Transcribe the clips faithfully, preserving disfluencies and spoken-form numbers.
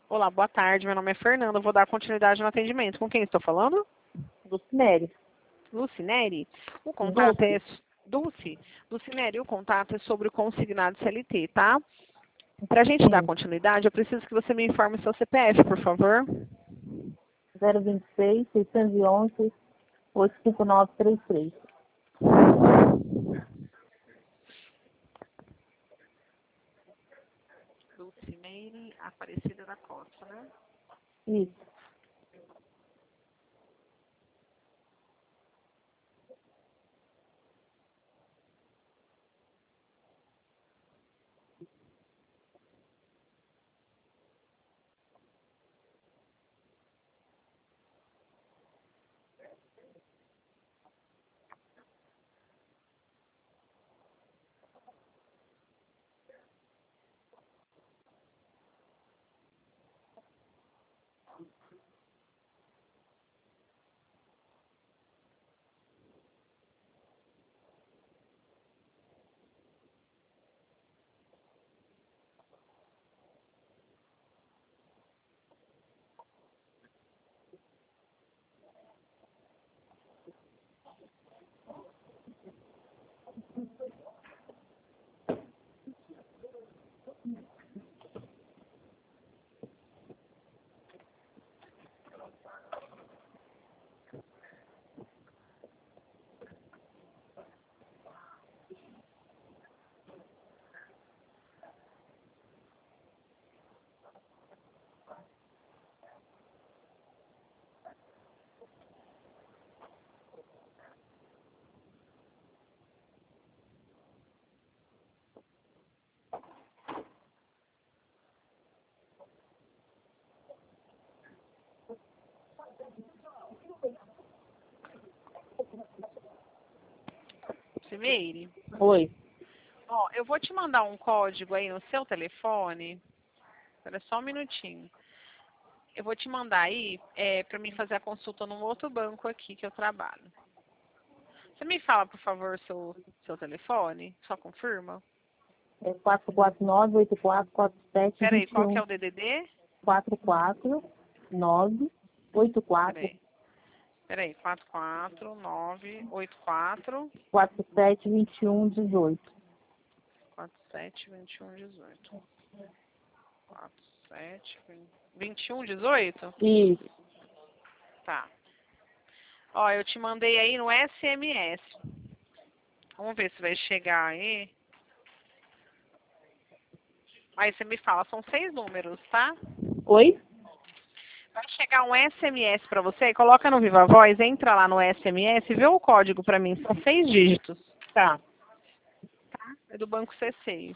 Olá, boa tarde. Meu nome é Fernanda. Eu vou dar continuidade no atendimento. Com quem estou falando? Lucinere. Lucinere. O contato Dulce. é... Dulce. Lucinere, o contato é sobre o consignado C L T, tá? Para a gente dar Sim. continuidade, eu preciso que você me informe o seu C P F, por favor. zero vinte e seis, seiscentos e onze, oito cinco nove três três. Lucineire Aparecida da Costa, né? Isso. Lucineire, Oi. ó, eu vou te mandar um código aí no seu telefone. Espera só um minutinho. Eu vou te mandar aí é, para mim fazer a consulta num outro banco aqui que eu trabalho. Você me fala, por favor, o seu, seu telefone? Só confirma. É quatro quatro nove, oito quatro quatro sete, Peraí, dois qual que é um. o D D D? quatro quatro nove, oito quatro, Peraí. Peraí, quatro quatro nove oito quatro quatro sete, dois um, dezoito. quatro sete dois um um oito. quatro sete vinte e um dezoito? Isso. Tá. Ó, eu te mandei aí no S M S. Vamos ver se vai chegar aí. Aí você me fala, são seis números, tá? Oi? Vai chegar um S M S pra você, coloca no Viva Voz, entra lá no S M S e vê o código pra mim, são seis dígitos. Tá. É do Banco C seis.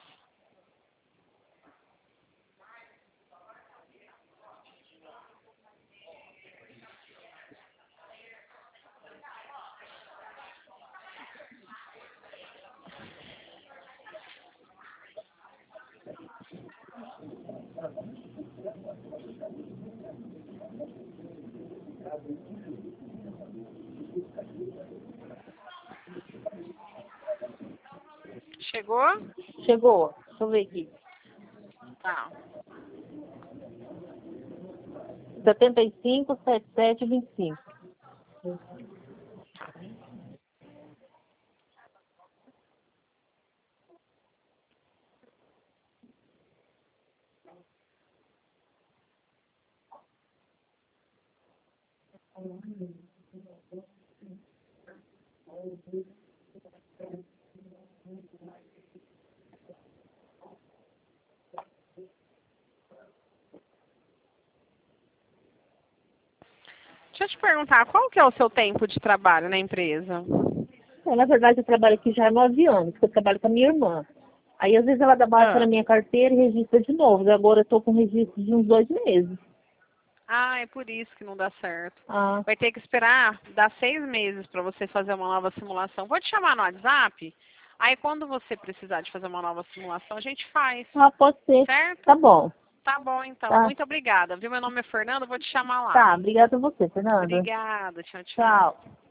Chegou? Chegou. Deixa eu ver aqui. Tá. setenta e cinco, setenta e sete, vinte e cinco. Deixa eu te perguntar, qual que é o seu tempo de trabalho na empresa? É, na verdade, eu trabalho aqui já há nove anos, porque eu trabalho com a minha irmã. Aí, às vezes, ela dá baixa na Ah. minha carteira e registra de novo. E agora eu estou com registro de uns dois meses. Ah, é por isso que não dá certo. Ah, Vai ter que esperar dar seis meses para você fazer uma nova simulação. Vou te chamar no WhatsApp. Aí quando você precisar de fazer uma nova simulação, a gente faz. ah, pode ser. Certo? Tá bom. Tá bom, então. Tá, Muito obrigada. Viu? Meu nome é Fernanda, vou te chamar lá. tá. Obrigada a você, Fernanda. Obrigada. Tchau, tchau. Tchau.